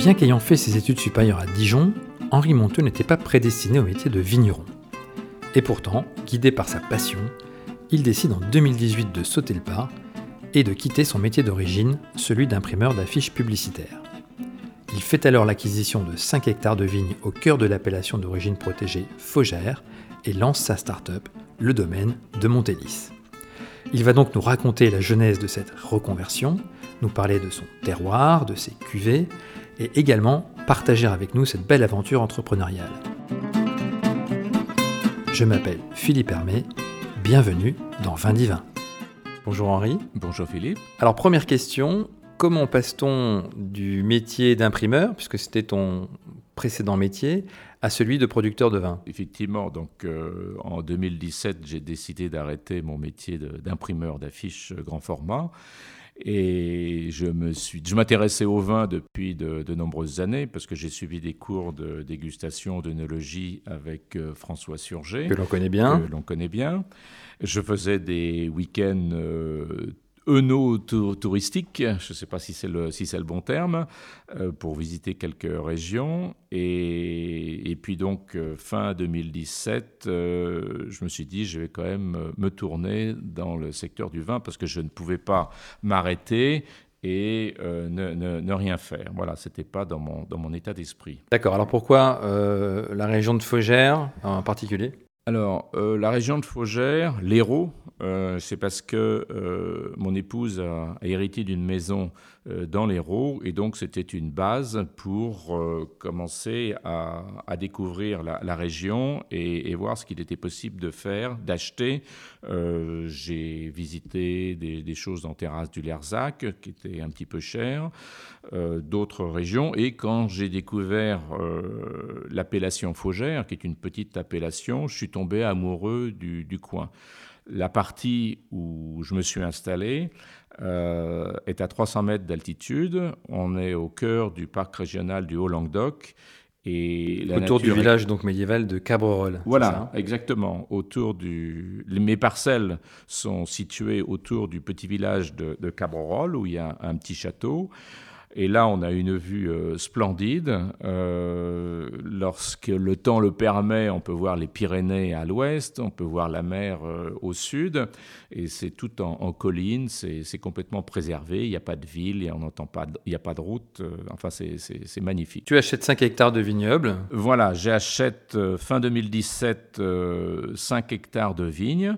Bien qu'ayant fait ses études supérieures à Dijon, Henri Monteux n'était pas prédestiné au métier de vigneron. Et pourtant, guidé par sa passion, il décide en 2018 de sauter le pas et de quitter son métier d'origine, celui d'imprimeur d'affiches publicitaires. Il fait alors l'acquisition de 5 hectares de vignes au cœur de l'appellation d'origine protégée Faugère et lance sa start-up, le domaine de Montélis. Il va donc nous raconter la genèse de cette reconversion, nous parler de son terroir, de ses cuvées, et également partager avec nous cette belle aventure entrepreneuriale. Je m'appelle Philippe Hermé, bienvenue dans Vin Divin. Bonjour Henri. Bonjour Philippe. Alors première question, comment passe-t-on du métier d'imprimeur, puisque c'était ton précédent métier, à celui de producteur de vin ? Effectivement, donc en 2017, j'ai décidé d'arrêter mon métier d'imprimeur d'affiches grand format. Et je m'intéressais au vin depuis de nombreuses années parce que j'ai suivi des cours de dégustation, d'œnologie avec François Surgé. Que l'on connaît bien. Je faisais des week-ends œno-touristiques, je ne sais pas si c'est le bon terme, pour visiter quelques régions. Et puis donc, fin 2017, je me suis dit, je vais quand même me tourner dans le secteur du vin parce que je ne pouvais pas m'arrêter et ne rien faire. Voilà, ce n'était pas dans mon état d'esprit. D'accord, alors pourquoi la région de Faugère en particulier ? Alors, la région de Faugère, l'Hérault, c'est parce que mon épouse a hérité d'une maison dans l'Hérault et donc c'était une base pour commencer à découvrir la région et voir ce qu'il était possible de faire, d'acheter. J'ai visité des choses en terrasse du Lerzac qui étaient un petit peu chères, d'autres régions, et quand j'ai découvert l'appellation Faugère, qui est une petite appellation, je suis tombé amoureux du coin. La partie où je me suis installé est à 300 mètres d'altitude. On est au cœur du parc régional du Haut-Languedoc. Et autour du village donc médiéval de Cabrerols. Voilà, exactement. Mes parcelles sont situées autour du petit village de Cabrerols, où il y a un petit château. Et là, on a une vue splendide. Lorsque le temps le permet, on peut voir les Pyrénées à l'ouest, on peut voir la mer au sud. Et c'est tout en colline, c'est complètement préservé. Il n'y a pas de ville, il n'y a pas de route. Enfin, c'est magnifique. Tu achètes 5 hectares de vignobles ? Voilà, j'achète fin 2017 5 hectares de vignes.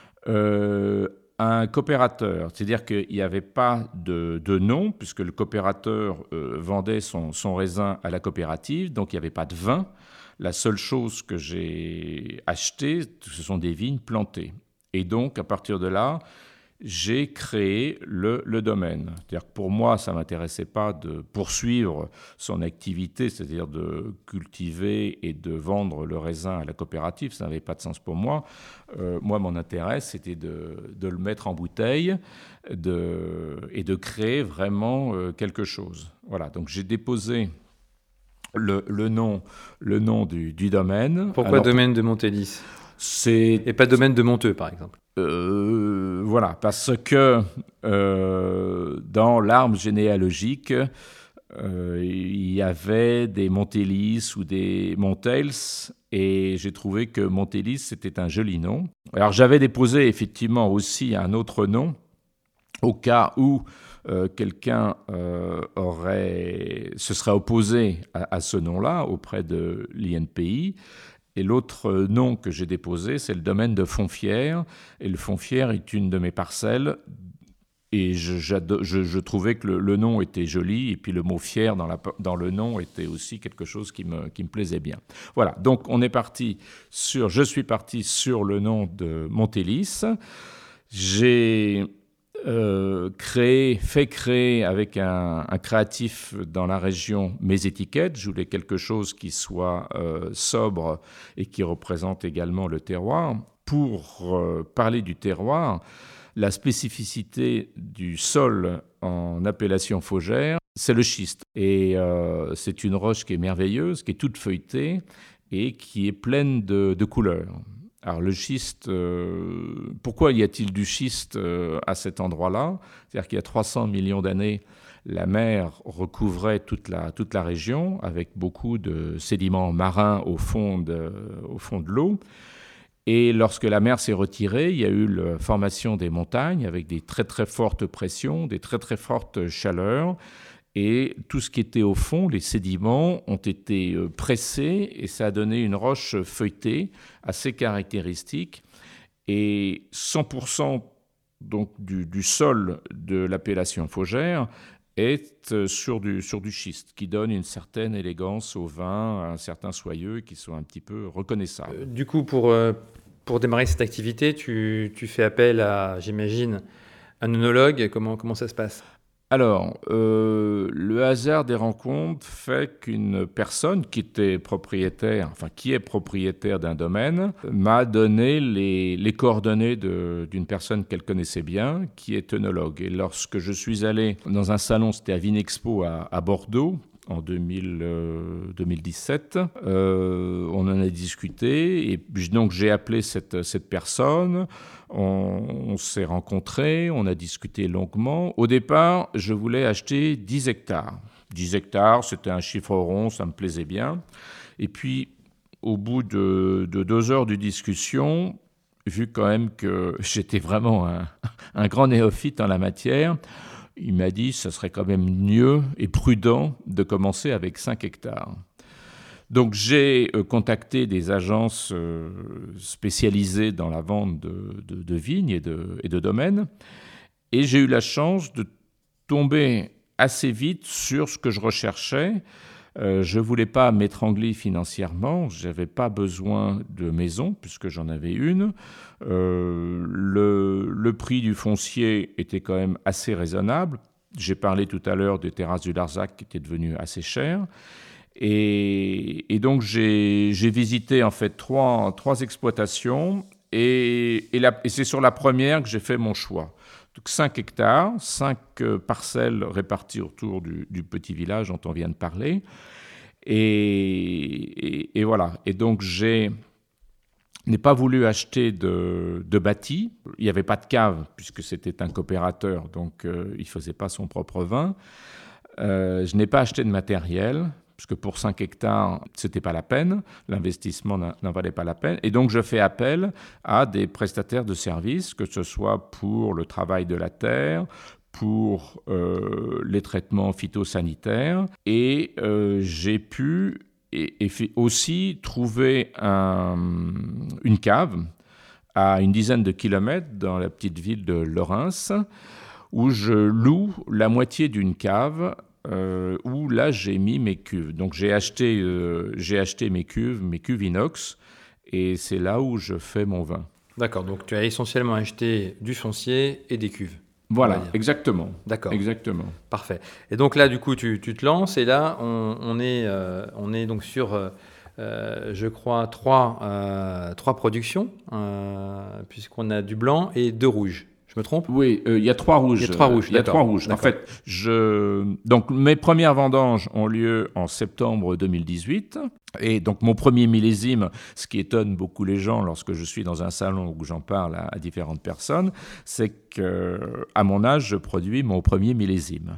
Un coopérateur, c'est-à-dire qu'il n'y avait pas de nom, puisque le coopérateur vendait son raisin à la coopérative, donc il n'y avait pas de vin. La seule chose que j'ai achetée, ce sont des vignes plantées. Et donc, à partir de là, j'ai créé le domaine. C'est-à-dire que pour moi, ça ne m'intéressait pas de poursuivre son activité, c'est-à-dire de cultiver et de vendre le raisin à la coopérative. Ça n'avait pas de sens pour moi. Moi, mon intérêt, c'était de le mettre en bouteille et de créer vraiment quelque chose. Voilà, donc j'ai déposé le nom du domaine. Pourquoi domaine de Montélis ? Et pas domaine de Monteux, par exemple ? Voilà, parce que dans l'arbre généalogique, il y avait des Montélis ou des Montels, et j'ai trouvé que Montélis, c'était un joli nom. Alors j'avais déposé effectivement aussi un autre nom, au cas où quelqu'un se serait opposé à ce nom-là auprès de l'INPI. Et l'autre nom que j'ai déposé, c'est le domaine de Fonfières. Et le Fonfières est une de mes parcelles. Et je trouvais que le nom était joli. Et puis le mot fier dans le nom était aussi quelque chose qui me plaisait bien. Voilà, donc je suis parti sur le nom de Montélis. J'ai fait créer avec un créatif dans la région mes étiquettes. Je voulais quelque chose qui soit sobre et qui représente également le terroir. Pour parler du terroir, la spécificité du sol en appellation Faugère, c'est le schiste. Et c'est une roche qui est merveilleuse, qui est toute feuilletée et qui est pleine de couleurs. Alors le schiste, pourquoi y a-t-il du schiste à cet endroit-là ? C'est-à-dire qu'il y a 300 millions d'années, la mer recouvrait toute la région avec beaucoup de sédiments marins au fond de l'eau. Et lorsque la mer s'est retirée, il y a eu la formation des montagnes avec des très très fortes pressions, des très très fortes chaleurs. Et tout ce qui était au fond, les sédiments, ont été pressés et ça a donné une roche feuilletée assez caractéristique. Et 100% donc, du sol de l'appellation Faugère est sur du schiste, qui donne une certaine élégance au vin, un certain soyeux, qui sont un petit peu reconnaissables. Du coup, pour démarrer cette activité, tu fais appel à, j'imagine, un œnologue. Comment ça se passe ? Alors, le hasard des rencontres fait qu'une personne qui est propriétaire d'un domaine m'a donné les coordonnées d'une personne qu'elle connaissait bien, qui est œnologue. Et lorsque je suis allé dans un salon, c'était à Vinexpo à Bordeaux, en 2017. On en a discuté et donc j'ai appelé cette personne. On s'est rencontrés, on a discuté longuement. Au départ, je voulais acheter 10 hectares. 10 hectares, c'était un chiffre rond, ça me plaisait bien. Et puis, au bout de 2 heures de discussion, vu quand même que j'étais vraiment un grand néophyte en la matière, il m'a dit que ce serait quand même mieux et prudent de commencer avec 5 hectares. Donc j'ai contacté des agences spécialisées dans la vente de vignes et de domaines, et j'ai eu la chance de tomber assez vite sur ce que je recherchais. Je ne voulais pas m'étrangler financièrement, je n'avais pas besoin de maison puisque j'en avais une. Le prix du foncier était quand même assez raisonnable. J'ai parlé tout à l'heure des terrasses du Larzac qui étaient devenues assez chères. Et donc j'ai visité en fait trois exploitations et c'est sur la première que j'ai fait mon choix. Donc 5 hectares, 5 parcelles réparties autour du petit village dont on vient de parler. Et voilà. Et donc je n'ai pas voulu acheter de bâti. Il n'y avait pas de cave puisque c'était un coopérateur, donc il ne faisait pas son propre vin. Je n'ai pas acheté de matériel, parce que pour 5 hectares, ce n'était pas la peine, l'investissement n'en valait pas la peine. Et donc, je fais appel à des prestataires de services, que ce soit pour le travail de la terre, pour les traitements phytosanitaires. Et j'ai pu aussi trouver une cave à une dizaine de kilomètres dans la petite ville de Lorens, où je loue la moitié d'une cave où là j'ai mis mes cuves. Donc j'ai acheté mes cuves inox, et c'est là où je fais mon vin. D'accord, donc tu as essentiellement acheté du foncier et des cuves. Voilà, exactement. D'accord. Exactement. Parfait. Et donc là, du coup, tu te lances, et là, on est donc sur, je crois, trois productions, puisqu'on a du blanc et 2 rouges. Je me trompe ? Oui, il y a 3 rouges. Il y a 3 rouges, d'accord. En fait, donc mes premières vendanges ont lieu en septembre 2018. Et donc mon premier millésime, ce qui étonne beaucoup les gens lorsque je suis dans un salon où j'en parle à différentes personnes, c'est qu'à mon âge, je produis mon premier millésime.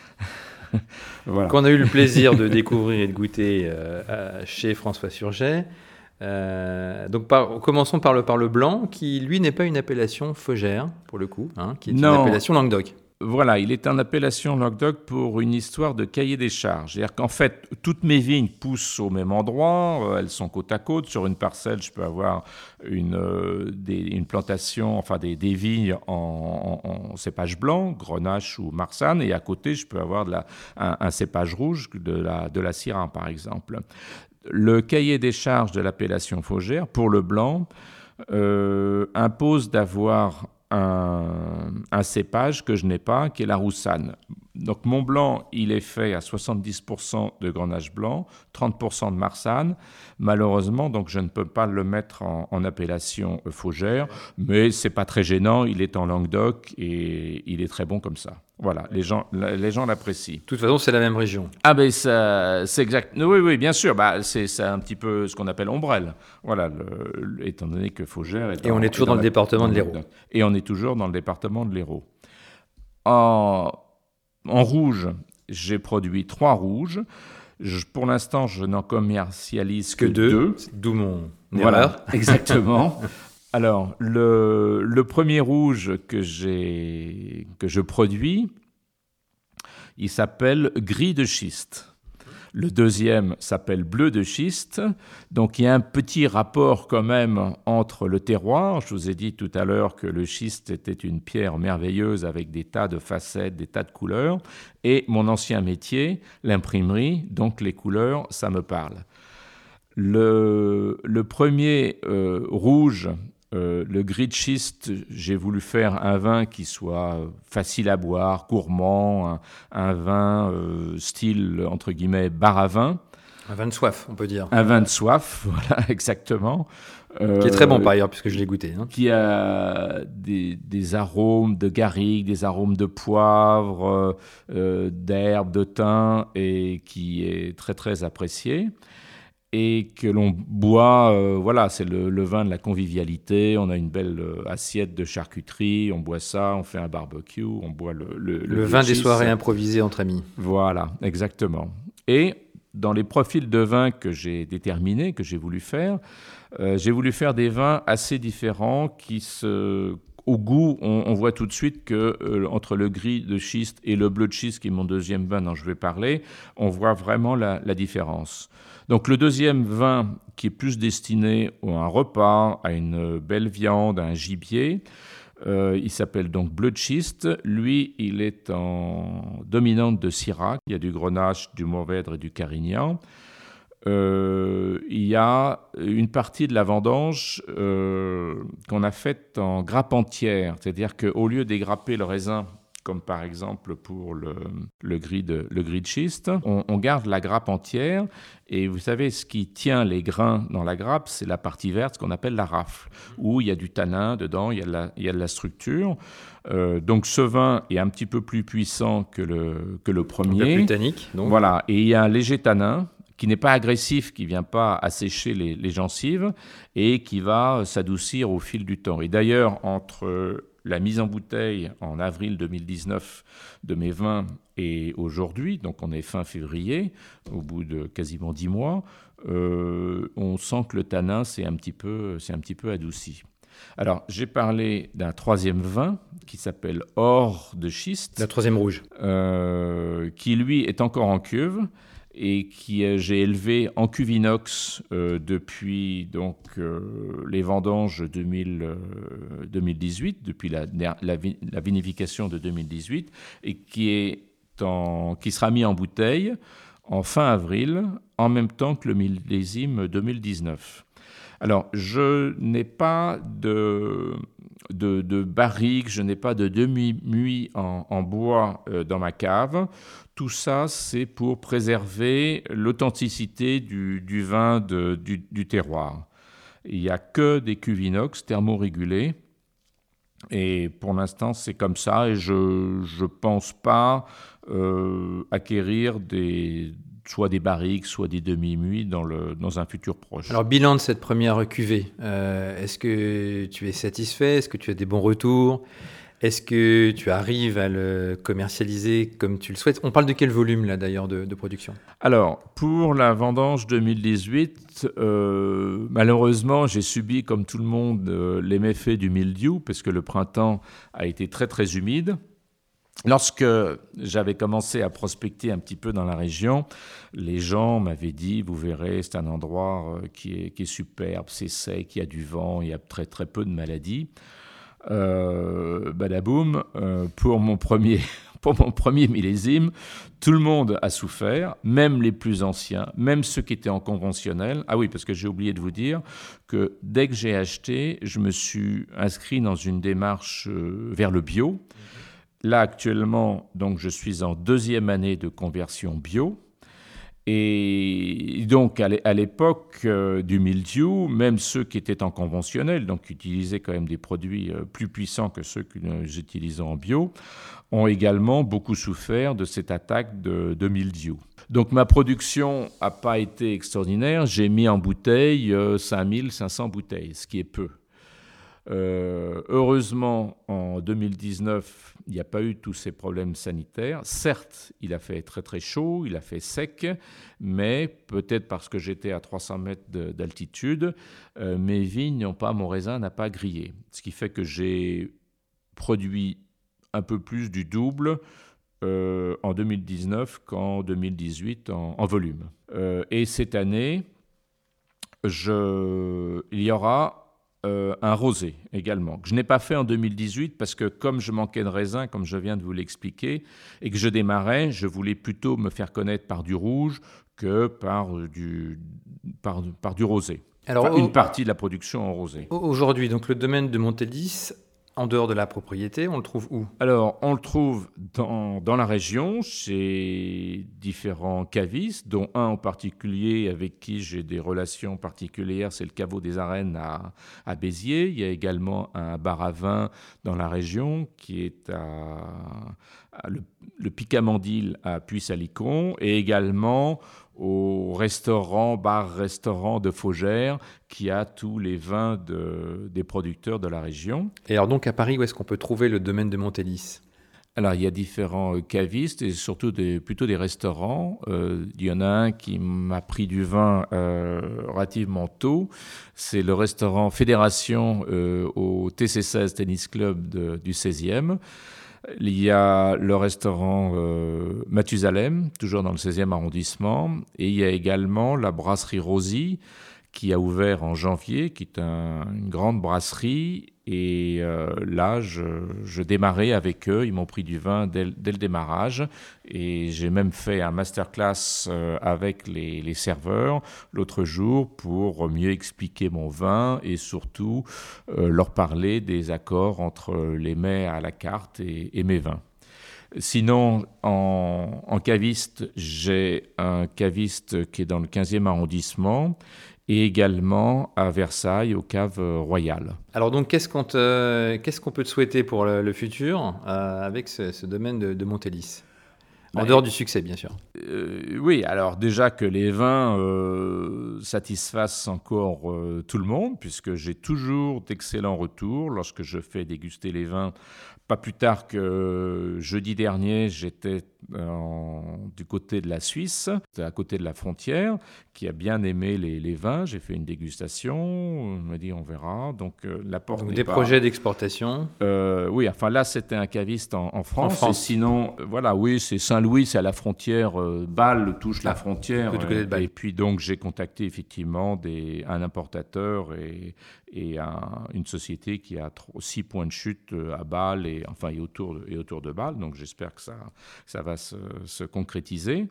Voilà. Qu'on a eu le plaisir de découvrir et de goûter chez François Surget. Donc commençons par le blanc, qui lui n'est pas une appellation Faugère pour le coup, qui est une appellation Languedoc. Voilà, il est en appellation Languedoc pour une histoire de cahier des charges. C'est-à-dire qu'en fait, toutes mes vignes poussent au même endroit, elles sont côte à côte. Sur une parcelle, je peux avoir une plantation, enfin des vignes en cépage blanc, Grenache ou Marsanne, et à côté, je peux avoir un cépage rouge de la Syrah, par exemple. Le cahier des charges de l'appellation Faugère, pour le blanc, impose d'avoir un cépage que je n'ai pas, qui est la Roussanne. Donc mon blanc, il est fait à 70% de Grenache blanc, 30% de Marsanne. Malheureusement, donc je ne peux pas le mettre en appellation Faugère, mais c'est pas très gênant, il est en Languedoc et il est très bon comme ça. Voilà, les gens l'apprécient. De toute façon, c'est la même région. Ah ben c'est exact. Oui, bien sûr. C'est un petit peu ce qu'on appelle ombrelle. Voilà, étant donné que Faugère est. Et on est toujours dans le département de l'Hérault. Et on est toujours dans le département de l'Hérault. En rouge, j'ai produit 3 rouges. Pour l'instant, je n'en commercialise que 2. D'où mon Voilà, erreur. exactement. Alors, le premier rouge que je produis, il s'appelle gris de schiste. Le deuxième s'appelle bleu de schiste. Donc, il y a un petit rapport quand même entre le terroir. Je vous ai dit tout à l'heure que le schiste était une pierre merveilleuse avec des tas de facettes, des tas de couleurs. Et mon ancien métier, l'imprimerie, donc les couleurs, ça me parle. Le premier rouge, le gris de schiste, j'ai voulu faire un vin qui soit facile à boire, gourmand, un vin style, entre guillemets, bar à vin. Un vin de soif, on peut dire. Un vin de soif, voilà, exactement. Qui est très bon par ailleurs, puisque je l'ai goûté. Qui a des arômes de garrigue, des arômes de poivre, d'herbe, de thym, et qui est très, très apprécié. Et que l'on boit, voilà, c'est le vin de la convivialité. On a une belle assiette de charcuterie, on boit ça, on fait un barbecue, on boit le vin des soirées improvisées entre amis. Voilà, exactement. Et dans les profils de vins que j'ai déterminés, que j'ai voulu faire des vins assez différents qui au goût, on voit tout de suite que entre le gris de schiste et le bleu de schiste, qui est mon deuxième vin dont je vais parler, on voit vraiment la différence. Donc le deuxième vin, qui est plus destiné à un repas, à une belle viande, à un gibier, il s'appelle donc bleu de schiste. Lui, il est en dominante de Syrah. Il y a du Grenache, du Mourvèdre et du Carignan. Il y a une partie de la vendange qu'on a faite en grappe entière, c'est-à-dire qu'au lieu d'égrapper le raisin, comme par exemple pour le gris de schiste, on garde la grappe entière. Et vous savez, ce qui tient les grains dans la grappe, c'est la partie verte, ce qu'on appelle la rafle, où il y a du tanin dedans, il y a de la structure. Donc ce vin est un petit peu plus puissant que le premier. Un peu plus tannique, donc. Voilà, et il y a un léger tanin qui n'est pas agressif, qui ne vient pas assécher les gencives et qui va s'adoucir au fil du temps. Et d'ailleurs, entre la mise en bouteille en avril 2019 de mes vins et aujourd'hui, donc on est fin février, au bout de quasiment 10 mois, on sent que le tanin s'est un petit peu adouci. Alors, j'ai parlé d'un troisième vin qui s'appelle Or de schiste. La troisième rouge. Qui, lui, est encore en cuve et qui j'ai élevé en cuve inox depuis donc, les vendanges 2018, depuis la vinification de 2018, et qui sera mis en bouteille en fin avril, en même temps que le millésime 2019. Alors, je n'ai pas de barrique, je n'ai pas de demi-muit en bois dans ma cave. Tout ça, c'est pour préserver l'authenticité du vin du terroir. Il n'y a que des cuves inox thermorégulées. Et pour l'instant, c'est comme ça. Et je ne pense pas acquérir soit des barriques, soit des demi-muits dans un futur proche. Alors, bilan de cette première cuvée. Est-ce que tu es satisfait ? Est-ce que tu as des bons retours ? Est-ce que tu arrives à le commercialiser comme tu le souhaites ? On parle de quel volume, là, d'ailleurs, de production ? Alors, pour la vendange 2018, malheureusement, j'ai subi, comme tout le monde, les méfaits du mildiou, parce que le printemps a été très, très humide. Lorsque j'avais commencé à prospecter un petit peu dans la région, les gens m'avaient dit, vous verrez, c'est un endroit qui est superbe, c'est sec, il y a du vent, il y a très, très peu de maladies. Badaboum, pour mon premier millésime, tout le monde a souffert, même les plus anciens, même ceux qui étaient en conventionnel. Ah oui, parce que j'ai oublié de vous dire que dès que j'ai acheté, je me suis inscrit dans une démarche vers le bio. Là, actuellement, donc, je suis en 2e année de conversion bio. Et donc, à l'époque du mildiou, même ceux qui étaient en conventionnel, donc qui utilisaient quand même des produits plus puissants que ceux que nous utilisons en bio, ont également beaucoup souffert de cette attaque de mildiou. Donc, ma production n'a pas été extraordinaire. J'ai mis en bouteille 5500 bouteilles, ce qui est peu. Heureusement, en 2019, il n'y a pas eu tous ces problèmes sanitaires. Certes, il a fait très très chaud, il a fait sec, mais peut-être parce que j'étais à 300 mètres d'altitude, mes vignes n'ont pas, mon raisin n'a pas grillé. Ce qui fait que j'ai produit un peu plus du double en 2019 qu'en 2018 en volume. Et cette année, il y aura un rosé également, que je n'ai pas fait en 2018 parce que comme je manquais de raisin, comme je viens de vous l'expliquer, et que je démarrais, je voulais plutôt me faire connaître par du rouge que par du rosé. Alors, une partie de la production en rosé. Aujourd'hui, donc le domaine de Montélis, en dehors de la propriété, on le trouve où ? Alors, on le trouve dans la région, chez différents cavistes, dont un en particulier avec qui j'ai des relations particulières, c'est le caveau des Arènes à Béziers. Il y a également un bar à vin dans la région qui est le Picamandil à Puy-Salicon, et également au bar-restaurant de Faugères, qui a tous les vins des producteurs de la région. Et alors donc à Paris, où est-ce qu'on peut trouver le domaine de Montélis ? Alors il y a différents cavistes et surtout plutôt des restaurants. Il y en a un qui m'a pris du vin relativement tôt. C'est le restaurant Fédération au TC16 Tennis Club du 16e. Il y a le restaurant Mathusalem, toujours dans le 16e arrondissement. Et il y a également la brasserie Rosy, qui a ouvert en janvier, qui est une grande brasserie. Et là, je démarrais avec eux. Ils m'ont pris du vin dès le démarrage. Et j'ai même fait un masterclass avec les serveurs l'autre jour pour mieux expliquer mon vin et surtout leur parler des accords entre les mets à la carte et mes vins. Sinon, en caviste, j'ai un caviste qui est dans le 15e arrondissement et également à Versailles, aux caves royales. Alors donc, qu'est-ce qu'on peut te souhaiter pour le futur avec ce domaine de Montélis ? En dehors du succès, bien sûr. Oui, alors déjà que les vins satisfassent encore tout le monde, puisque j'ai toujours d'excellents retours lorsque je fais déguster les vins. Pas plus tard que jeudi dernier, j'étais du côté de la Suisse, à côté de la frontière, qui a bien aimé les vins. J'ai fait une dégustation, on m'a dit on verra. Donc la porte donc n'est des pas... projets d'exportation. Oui, enfin là c'était un caviste en France. Et sinon, voilà, oui, c'est Saint-Louis, c'est à la frontière. Bâle touche la frontière. Du côté de Bâle. Et puis donc j'ai contacté effectivement un importateur et une société qui a 6 points de chute à Bâle et autour de Bâle. Donc j'espère que ça va se concrétiser.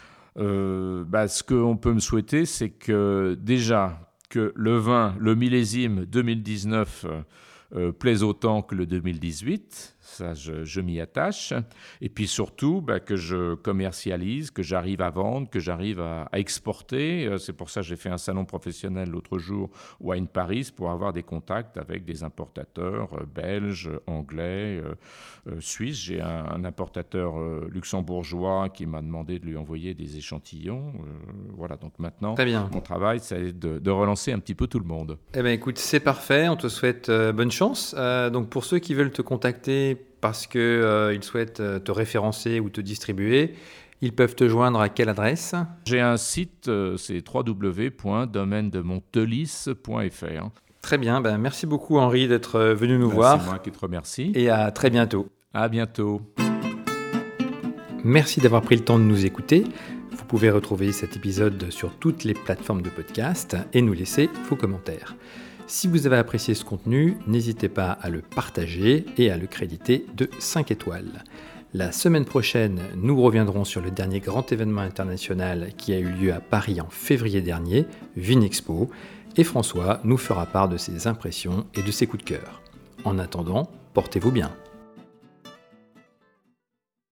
Ce qu'on peut me souhaiter, c'est que déjà que le vin, le millésime 2019 plaise autant que le 2018, ça je m'y attache, et puis surtout que je commercialise, que j'arrive à vendre, que j'arrive à exporter. C'est pour ça que j'ai fait un salon professionnel l'autre jour, Wine Paris, pour avoir des contacts avec des importateurs belges, anglais, suisses. J'ai un importateur luxembourgeois qui m'a demandé de lui envoyer des échantillons. Voilà, donc maintenant, mon travail, c'est de relancer un petit peu tout le monde. Eh bien, écoute, c'est parfait. On te souhaite bonne chance. Donc, pour ceux qui veulent te contacter parce qu'ils souhaitent te référencer ou te distribuer, ils peuvent te joindre à quelle adresse ? J'ai un site, c'est www.domainedemontelis.fr. Très bien. Merci beaucoup, Henri, d'être venu nous voir. C'est moi qui te remercie. Et à très bientôt. À bientôt. Merci d'avoir pris le temps de nous écouter. Vous pouvez retrouver cet épisode sur toutes les plateformes de podcast et nous laisser vos commentaires. Si vous avez apprécié ce contenu, n'hésitez pas à le partager et à le créditer de 5 étoiles. La semaine prochaine, nous reviendrons sur le dernier grand événement international qui a eu lieu à Paris en février dernier, Vinexpo, et François nous fera part de ses impressions et de ses coups de cœur. En attendant, portez-vous bien.